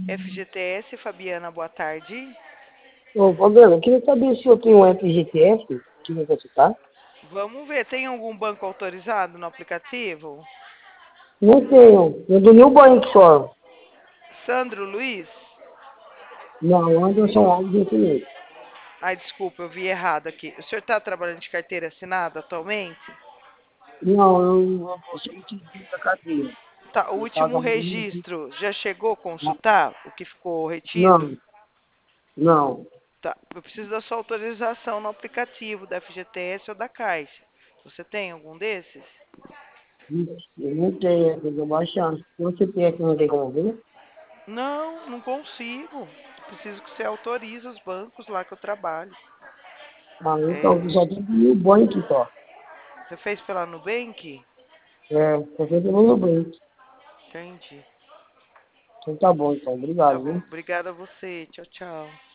FGTS, Fabiana, boa tarde. Ô, Fabiano, eu queria saber se eu tenho um FGTS que você tá. Vamos ver, tem algum banco autorizado no aplicativo? Não tenho. Eu do New Bank só. Sandro Luiz? Não, Anderson Alves eu tenho. Ai, desculpa, eu vi errado aqui. O senhor está trabalhando de carteira assinada atualmente? Não, eu sempre tive da cadeia. Tá, o Eu último tava muito... registro já chegou a consultar o que ficou retido? Não, não. Tá, eu preciso da sua autorização no aplicativo da FGTS ou da Caixa. Você tem algum desses? Eu não tenho, eu tô baixando. Se você tem aqui, não tem como ver? Não, não consigo. Preciso que você autorize os bancos lá que eu trabalho. Ah, então, eu É, só tenho do New Bank só. você fez pela Nubank? Só tenho do New Bank. Entendi. Então tá bom, então. Tá Obrigado, bom. viu? Obrigada a você. Tchau, tchau.